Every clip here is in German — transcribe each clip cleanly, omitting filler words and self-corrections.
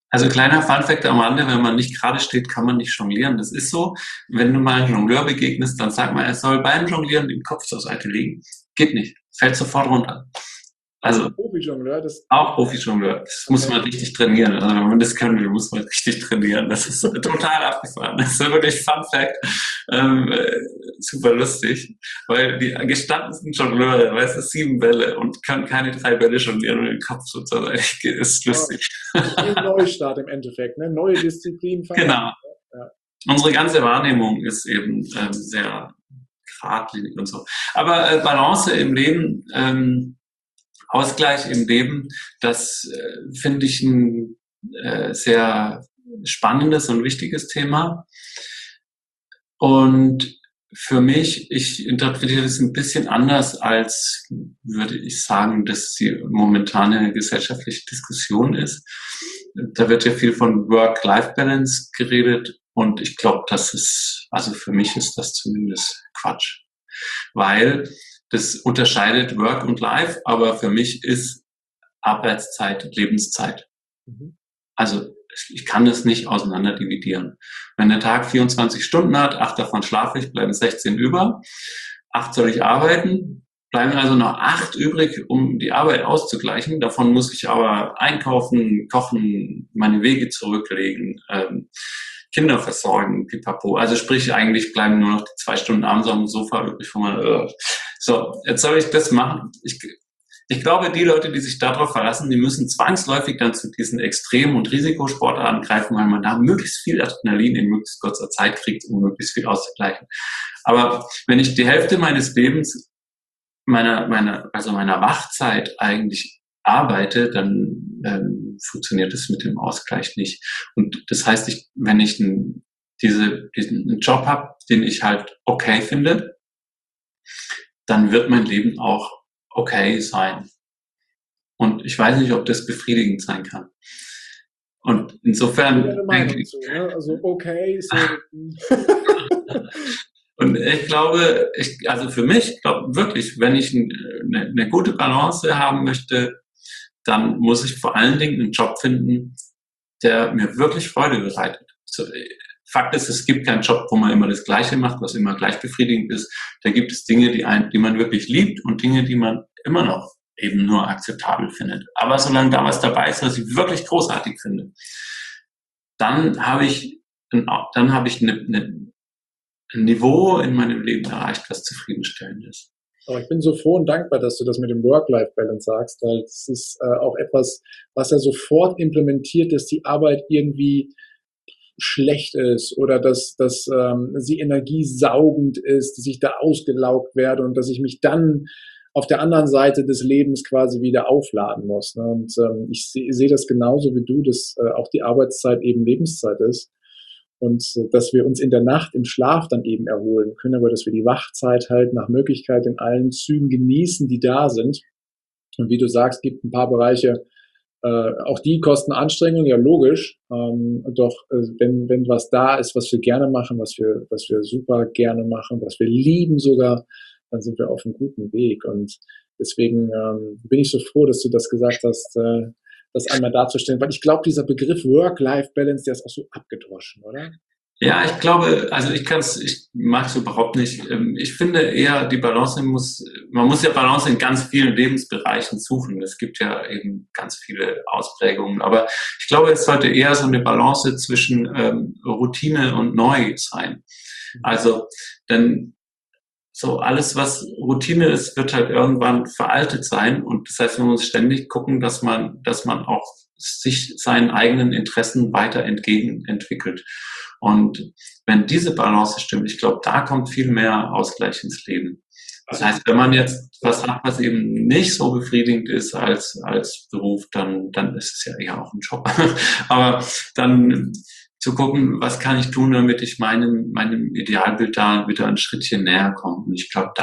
Also kleiner Funfact am Rande, wenn man nicht gerade steht, kann man nicht jonglieren. Das ist so. Wenn du mal einem Jongleur begegnest, dann sag mal, er soll beim Jonglieren den Kopf zur Seite legen. Geht nicht. Fällt sofort runter. Also Profi-Jongleur, das, auch Profi-Jongleur. Das muss okay. man richtig trainieren. Also wenn man das kann, muss man richtig trainieren. Das ist total abgefahren. Das ist wirklich Fun Fact. Ähm, äh, super lustig. Weil die gestandensten Jongleure, weißt du, 7 Bälle und können keine 3 Bälle jonglieren und den Kopf so zur Seite geht. Ist Ah, lustig. wie ein Neustart im Endeffekt, ne? Neue Disziplin fangen an. Genau. Ja. Unsere ganze Wahrnehmung ist eben sehr geradlinig und so. Aber Balance im Leben, Ausgleich im Leben, das finde ich ein sehr spannendes und wichtiges Thema. Und für mich, ich interpretiere es ein bisschen anders, als würde ich sagen, dass die momentane gesellschaftliche Diskussion ist. Da wird ja viel von Work-Life-Balance geredet und ich glaube, das ist, also für mich ist das zumindest Quatsch. Weil das unterscheidet Work und Life, aber für mich ist Arbeitszeit Lebenszeit. Mhm. Also ich kann das nicht auseinander dividieren. Wenn der Tag 24 Stunden hat, 8 davon schlafe ich, bleiben 16 über. 8 soll ich arbeiten, bleiben also noch 8 übrig, um die Arbeit auszugleichen. Davon muss ich aber einkaufen, kochen, meine Wege zurücklegen, Kinder versorgen, pipapo. Also sprich, eigentlich bleiben nur noch die 2 Stunden abends auf dem Sofa übrig, wo man, so, jetzt soll ich das machen. Ich glaube, die Leute, die sich darauf verlassen, die müssen zwangsläufig dann zu diesen Extrem- und Risikosportarten greifen, weil man da möglichst viel Adrenalin in möglichst kurzer Zeit kriegt, um möglichst viel auszugleichen. Aber wenn ich die Hälfte meines Lebens, meiner Wachzeit eigentlich arbeite, dann funktioniert es mit dem Ausgleich nicht. Und das heißt, wenn ich diesen Job habe, den ich halt okay finde, dann wird mein Leben auch okay sein. Und ich weiß nicht, ob das befriedigend sein kann. Und insofern denke ich, Zu, ne? Also okay, so. und ich glaube, also für mich, ich glaube wirklich, wenn ich eine gute Balance haben möchte, dann muss ich vor allen Dingen einen Job finden, der mir wirklich Freude bereitet. So, Fakt ist, es gibt keinen Job, wo man immer das Gleiche macht, was immer gleich befriedigend ist. Da gibt es Dinge, die man wirklich liebt und Dinge, die man immer noch eben nur akzeptabel findet. Aber solange da was dabei ist, was ich wirklich großartig finde, dann habe ich, ein Niveau in meinem Leben erreicht, was zufriedenstellend ist. Aber ich bin so froh und dankbar, dass du das mit dem Work-Life-Balance sagst, weil es ist auch etwas, was ja sofort implementiert, dass die Arbeit irgendwie schlecht ist oder dass sie energiesaugend ist, dass ich da ausgelaugt werde und dass ich mich dann auf der anderen Seite des Lebens quasi wieder aufladen muss. Ne? Und ich sehe das genauso wie du, dass auch die Arbeitszeit eben Lebenszeit ist und dass wir uns in der Nacht im Schlaf dann eben erholen können, aber dass wir die Wachzeit halt nach Möglichkeit in allen Zügen genießen, die da sind. Und wie du sagst, gibt ein paar Bereiche, auch die kosten Anstrengung, ja logisch. Doch wenn was da ist, was wir gerne machen, was wir super gerne machen, was wir lieben sogar, dann sind wir auf einem guten Weg. Und deswegen bin ich so froh, dass du das gesagt hast, das einmal darzustellen. Weil ich glaube, dieser Begriff Work-Life-Balance, der ist auch so abgedroschen, oder? Ja, ich glaube, also ich mag es überhaupt nicht. Ich finde eher, man muss ja Balance in ganz vielen Lebensbereichen suchen. Es gibt ja eben ganz viele Ausprägungen. Aber ich glaube, es sollte eher so eine Balance zwischen Routine und Neu sein. Also, denn so alles, was Routine ist, wird halt irgendwann veraltet sein. Und das heißt, man muss ständig gucken, dass man auch sich seinen eigenen Interessen weiter entgegenentwickelt. Und wenn diese Balance stimmt, ich glaube, da kommt viel mehr Ausgleich ins Leben. Das heißt, wenn man jetzt was hat, was eben nicht so befriedigend ist als Beruf, dann ist es ja eher auch ein Job. Aber dann zu gucken, was kann ich tun, damit ich meinem Idealbild da wieder ein Schrittchen näher komme. Und ich glaube,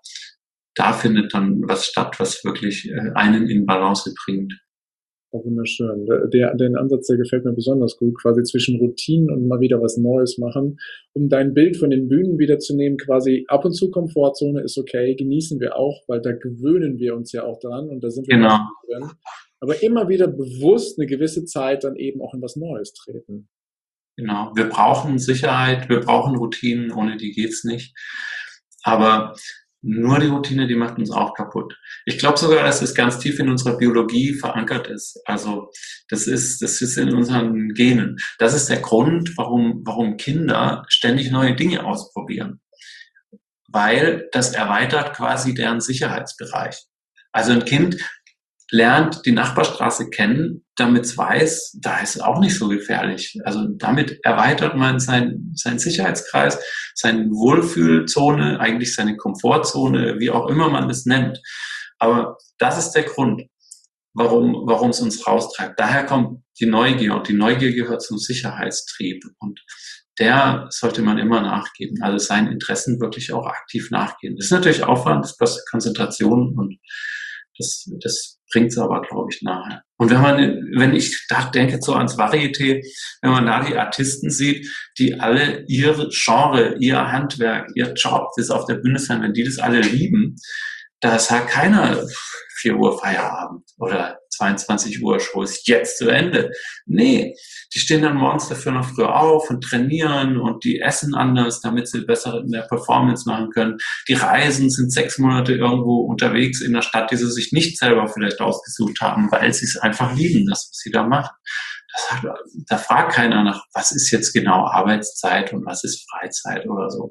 da findet dann was statt, was wirklich einen in Balance bringt. Oh, wunderschön. Den Ansatz, der gefällt mir besonders gut, quasi zwischen Routinen und mal wieder was Neues machen. Um dein Bild von den Bühnen wiederzunehmen, quasi ab und zu Komfortzone ist okay, genießen wir auch, weil da gewöhnen wir uns ja auch dran und da sind wir Genau. drin. Aber immer wieder bewusst eine gewisse Zeit dann eben auch in was Neues treten. Genau. Wir brauchen Sicherheit, wir brauchen Routinen, ohne die geht's nicht. Aber nur die Routine, die macht uns auch kaputt. Ich glaube sogar, dass es ganz tief in unserer Biologie verankert ist. Also das ist in unseren Genen. Das ist der Grund, warum Kinder ständig neue Dinge ausprobieren. Weil das erweitert quasi deren Sicherheitsbereich. Also ein Kind lernt die Nachbarstraße kennen, damit es weiß, da ist es auch nicht so gefährlich. Also damit erweitert man seinen Sicherheitskreis, seine Wohlfühlzone, eigentlich seine Komfortzone, wie auch immer man das nennt. Aber das ist der Grund, warum es uns raustreibt. Daher kommt die Neugier und die Neugier gehört zum Sicherheitstrieb und der sollte man immer nachgeben, also seinen Interessen wirklich auch aktiv nachgehen. Das ist natürlich Aufwand, das kostet Konzentration und das bringt es aber, glaube ich, nachher. Und wenn ich da denke so ans Varieté, wenn man da die Artisten sieht, die alle ihr Genre, ihr Handwerk, ihr Job, das auf der Bühne sein, wenn die das alle lieben, da sagt keiner 4 Uhr Feierabend oder 22 Uhr Show ist jetzt zu Ende. Nee, die stehen dann morgens dafür noch früher auf und trainieren und die essen anders, damit sie besser in der Performance machen können. Die Reisen sind 6 Monate irgendwo unterwegs in der Stadt, die sie sich nicht selber vielleicht ausgesucht haben, weil sie es einfach lieben, das, was sie da machen. Da fragt keiner nach, was ist jetzt genau Arbeitszeit und was ist Freizeit oder so.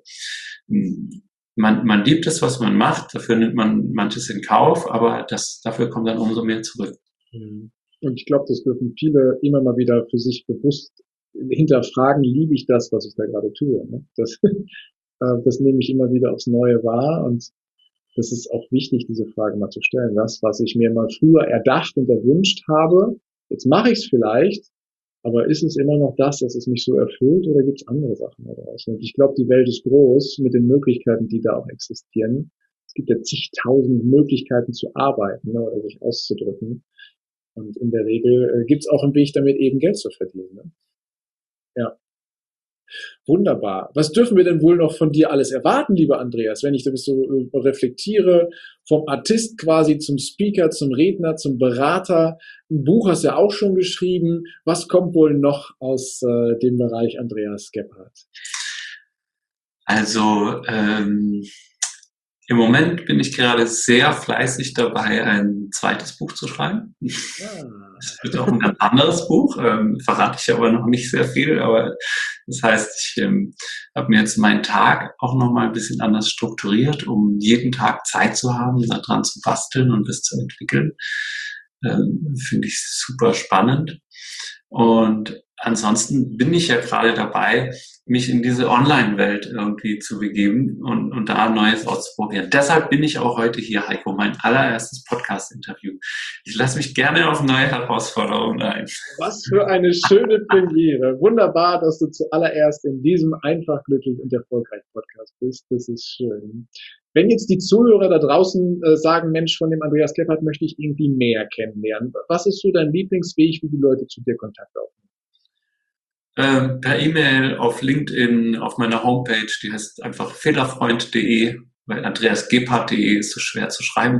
Man liebt es, was man macht, dafür nimmt man manches in Kauf, aber dafür kommt dann umso mehr zurück. Und ich glaube, das dürfen viele immer mal wieder für sich bewusst hinterfragen, liebe ich das, was ich da gerade tue? Ne? Das nehme ich immer wieder aufs Neue wahr und das ist auch wichtig, diese Frage mal zu stellen. Das, was ich mir mal früher erdacht und erwünscht habe, jetzt mache ich es vielleicht, aber ist es immer noch das, dass es mich so erfüllt oder gibt es andere Sachen daraus? Und ich glaube, die Welt ist groß mit den Möglichkeiten, die da auch existieren. Es gibt ja zigtausend Möglichkeiten zu arbeiten, ne, oder sich auszudrücken. Und in der Regel gibt es auch einen Weg, damit eben Geld zu verdienen. Ne? Ja. Wunderbar. Was dürfen wir denn wohl noch von dir alles erwarten, lieber Andreas, wenn ich das so reflektiere, vom Artist quasi zum Speaker, zum Redner, zum Berater. Ein Buch hast du ja auch schon geschrieben. Was kommt wohl noch aus dem Bereich Andreas Gebhardt? Also im Moment bin ich gerade sehr fläßig dabei, ein zweites Buch zu schreiben. Es wird auch ein ganz anderes Buch, verrate ich aber noch nicht sehr viel, aber das heißt, ich habe mir jetzt meinen Tag auch nochmal ein bisschen anders strukturiert, um jeden Tag Zeit zu haben, daran zu basteln und das zu entwickeln. Finde ich super spannend. Und ansonsten bin ich ja gerade dabei, mich in diese Online-Welt irgendwie zu begeben und da Neues auszuprobieren. Deshalb bin ich auch heute hier, Heiko, mein allererstes Podcast-Interview. Ich lasse mich gerne auf neue Herausforderungen ein. Was für eine schöne Premiere. Wunderbar, dass du zuallererst in diesem einfach, glücklich und erfolgreich Podcast bist. Das ist schön. Wenn jetzt die Zuhörer da draußen sagen, Mensch, von dem Andreas Gebhardt möchte ich irgendwie mehr kennenlernen. Was ist so dein Lieblingsweg, wie die Leute zu dir Kontakt aufnehmen? Per E-Mail, auf LinkedIn, auf meiner Homepage, die heißt einfach fehlerfreund.de, weil andreasgebhardt.de ist so schwer zu schreiben.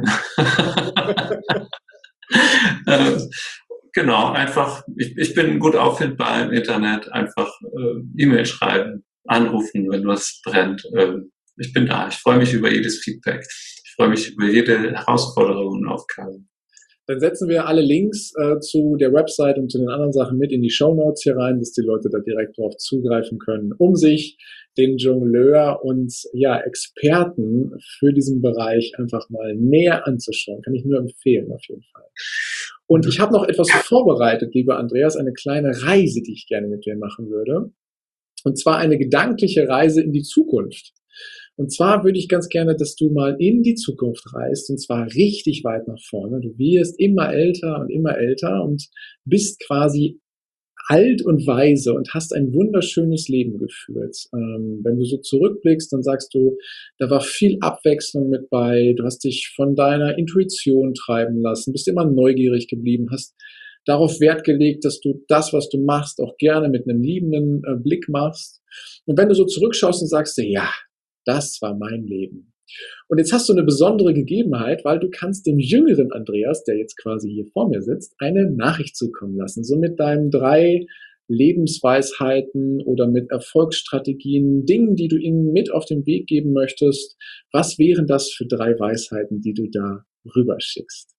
Genau, einfach, ich bin gut auffindbar im Internet, einfach E-Mail schreiben, anrufen, wenn was brennt. Ich bin da, ich freue mich über jedes Feedback, ich freue mich über jede Herausforderung und Aufgabe. Dann setzen wir alle Links zu der Website und zu den anderen Sachen mit in die Shownotes hier rein, dass die Leute da direkt drauf zugreifen können, um sich den Jongleur und ja Experten für diesen Bereich einfach mal näher anzuschauen. Kann ich nur empfehlen, auf jeden Fall. Und ich habe noch etwas vorbereitet, lieber Andreas, eine kleine Reise, die ich gerne mit dir machen würde. Und zwar eine gedankliche Reise in die Zukunft. Und zwar würde ich ganz gerne, dass du mal in die Zukunft reist, und zwar richtig weit nach vorne. Du wirst immer älter und bist quasi alt und weise und hast ein wunderschönes Leben geführt. Wenn du so zurückblickst, dann sagst du, da war viel Abwechslung mit bei, du hast dich von deiner Intuition treiben lassen, bist immer neugierig geblieben, hast darauf Wert gelegt, dass du das, was du machst, auch gerne mit einem liebenden Blick machst. Und wenn du so zurückschaust und sagst, ja, das war mein Leben. Und jetzt hast du eine besondere Gegebenheit, weil du kannst dem jüngeren Andreas, der jetzt quasi hier vor mir sitzt, eine Nachricht zukommen lassen. So mit deinen 3 Lebensweisheiten oder mit Erfolgsstrategien, Dingen, die du ihnen mit auf den Weg geben möchtest. Was wären das für 3 Weisheiten, die du da rüberschickst?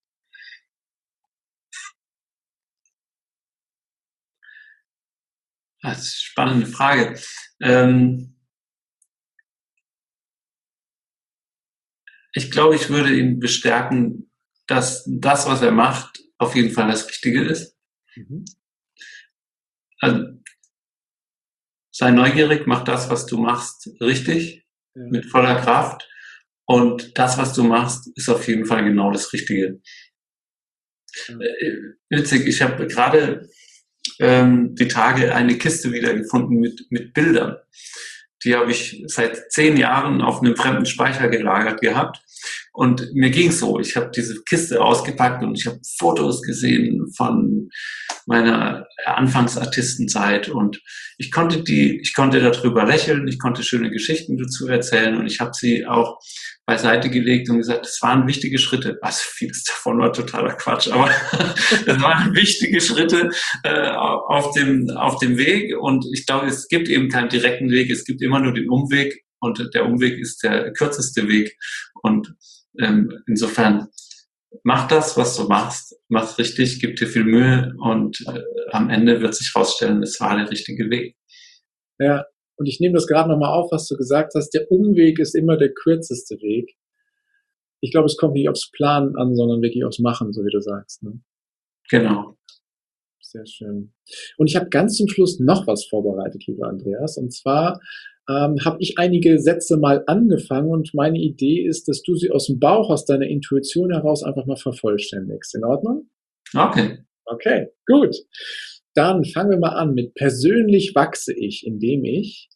Das ist eine spannende Frage. Ich glaube, ich würde ihn bestärken, dass das, was er macht, auf jeden Fall das Richtige ist. Also, sei neugierig, mach das, was du machst, richtig, mit voller Kraft. Und das, was du machst, ist auf jeden Fall genau das Richtige. Witzig, ich habe gerade die Tage eine Kiste wiedergefunden mit Bildern. Die habe ich seit 10 Jahren auf einem fremden Speicher gelagert gehabt. Und mir ging's so, ich habe diese Kiste ausgepackt und ich habe Fotos gesehen von meiner Anfangsartistenzeit und ich konnte darüber lächeln, ich konnte schöne Geschichten dazu erzählen und ich habe sie auch beiseite gelegt und gesagt, das waren wichtige Schritte. Also vieles davon war totaler Quatsch, aber das waren wichtige Schritte auf dem Weg und ich glaube, es gibt eben keinen direkten Weg, es gibt immer nur den Umweg und der Umweg ist der kürzeste Weg und insofern mach das, was du machst, mach's richtig, gib dir viel Mühe und am Ende wird sich rausstellen, es war der richtige Weg. Ja, und ich nehme das gerade nochmal auf, was du gesagt hast. Der Umweg ist immer der kürzeste Weg. Ich glaube, es kommt nicht aufs Planen an, sondern wirklich aufs Machen, so wie du sagst. Ne? Genau. Sehr schön. Und ich habe ganz zum Schluss noch was vorbereitet, lieber Andreas. Und zwar habe ich einige Sätze mal angefangen und meine Idee ist, dass du sie aus dem Bauch, aus deiner Intuition heraus einfach mal vervollständigst. In Ordnung? Okay. Okay, gut. Dann fangen wir mal an mit persönlich wachse ich, indem ich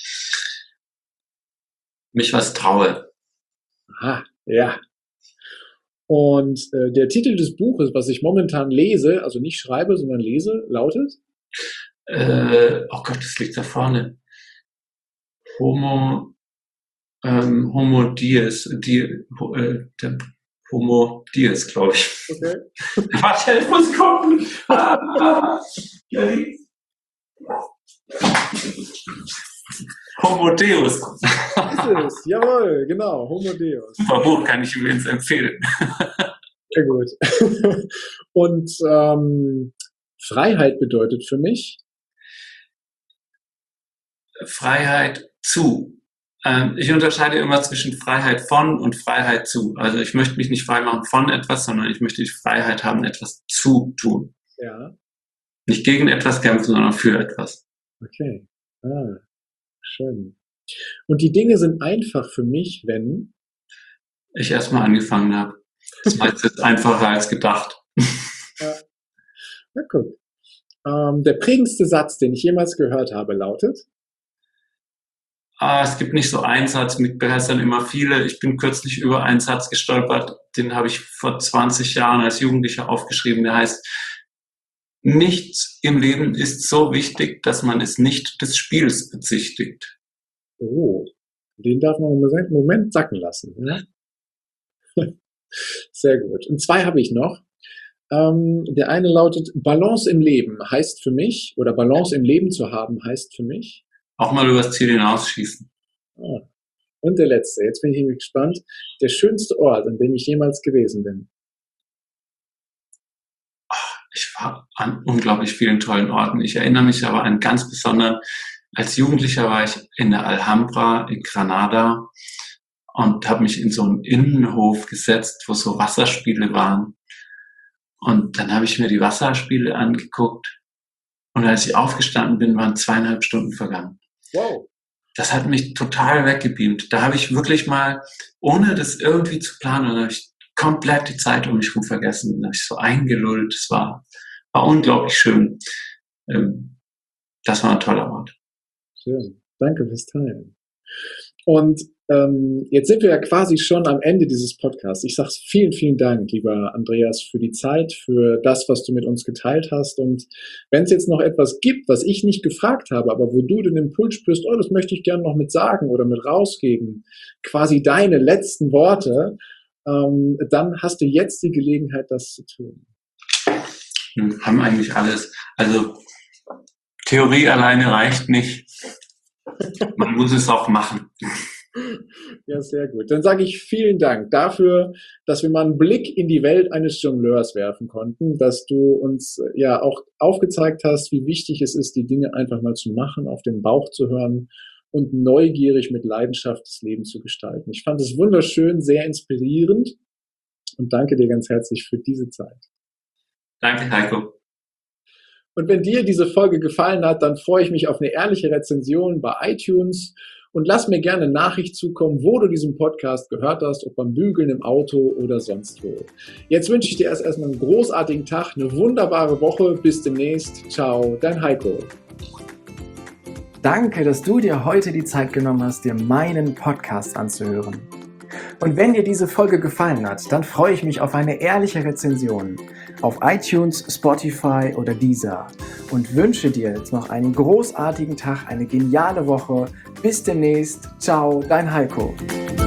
mich was traue. Aha, ja. Und der Titel des Buches, was ich momentan lese, also nicht schreibe, sondern lese, lautet? Oh Gott, das liegt da vorne. Homo Dies, Homo Dies, glaube ich. Okay. Warte, ich muss gucken. Homo Deus. Ist es, jawohl, genau, Homo Deus. Super Buch, kann ich übrigens empfehlen. Sehr gut. Und Freiheit bedeutet für mich? Freiheit zu. Ich unterscheide immer zwischen Freiheit von und Freiheit zu. Also ich möchte mich nicht frei machen von etwas, sondern ich möchte die Freiheit haben, etwas zu tun. Ja. Nicht gegen etwas kämpfen, sondern für etwas. Okay. Schön. Und die Dinge sind einfach für mich, wenn ich erstmal angefangen habe. Das war jetzt einfacher als gedacht. Ja. Na guck. Der prägendste Satz, den ich jemals gehört habe, lautet? Es gibt nicht so einen Satz, mich begeistern immer viele. Ich bin kürzlich über einen Satz gestolpert, den habe ich vor 20 Jahren als Jugendlicher aufgeschrieben, der heißt, nichts im Leben ist so wichtig, dass man es nicht des Spiels bezichtigt. Oh, den darf man einen Moment sacken lassen. Ja? Sehr gut. Und 2 habe ich noch. Der eine lautet, Balance im Leben heißt für mich, oder Balance im Leben zu haben heißt für mich. Auch mal übers Ziel hinausschießen. Und der letzte, jetzt bin ich nämlich gespannt, der schönste Ort, an dem ich jemals gewesen bin. Ich war an unglaublich vielen tollen Orten. Ich erinnere mich aber an ganz besonderen. Als Jugendlicher war ich in der Alhambra in Granada und habe mich in so einen Innenhof gesetzt, wo so Wasserspiele waren. Und dann habe ich mir die Wasserspiele angeguckt und als ich aufgestanden bin, waren 2,5 Stunden vergangen. Wow. Das hat mich total weggebeamt. Da habe ich wirklich mal, ohne das irgendwie zu planen, habe ich komplett die Zeit um mich herum vergessen. Da habe ich so eingelullt. Es war unglaublich schön. Das war ein toller Ort. Schön. Danke fürs Teilen. Und jetzt sind wir ja quasi schon am Ende dieses Podcasts. Ich sage vielen, vielen Dank, lieber Andreas, für die Zeit, für das, was du mit uns geteilt hast. Und wenn es jetzt noch etwas gibt, was ich nicht gefragt habe, aber wo du den Impuls spürst, oh, das möchte ich gerne noch mit sagen oder mit rausgeben, quasi deine letzten Worte, dann hast du jetzt die Gelegenheit, das zu tun. Wir haben eigentlich alles. Also Theorie alleine reicht nicht. Man muss es auch machen. Ja, sehr gut. Dann sage ich vielen Dank dafür, dass wir mal einen Blick in die Welt eines Jongleurs werfen konnten, dass du uns ja auch aufgezeigt hast, wie wichtig es ist, die Dinge einfach mal zu machen, auf den Bauch zu hören und neugierig mit Leidenschaft das Leben zu gestalten. Ich fand es wunderschön, sehr inspirierend und danke dir ganz herzlich für diese Zeit. Danke, Heiko. Und wenn dir diese Folge gefallen hat, dann freue ich mich auf eine ehrliche Rezension bei iTunes und lass mir gerne eine Nachricht zukommen, wo du diesen Podcast gehört hast, ob beim Bügeln, im Auto oder sonst wo. Jetzt wünsche ich dir erstmal einen großartigen Tag, eine wunderbare Woche. Bis demnächst. Ciao, dein Heiko. Danke, dass du dir heute die Zeit genommen hast, dir meinen Podcast anzuhören. Und wenn dir diese Folge gefallen hat, dann freue ich mich auf eine ehrliche Rezension auf iTunes, Spotify oder Deezer und wünsche dir jetzt noch einen großartigen Tag, eine geniale Woche. Bis demnächst. Ciao, dein Heiko.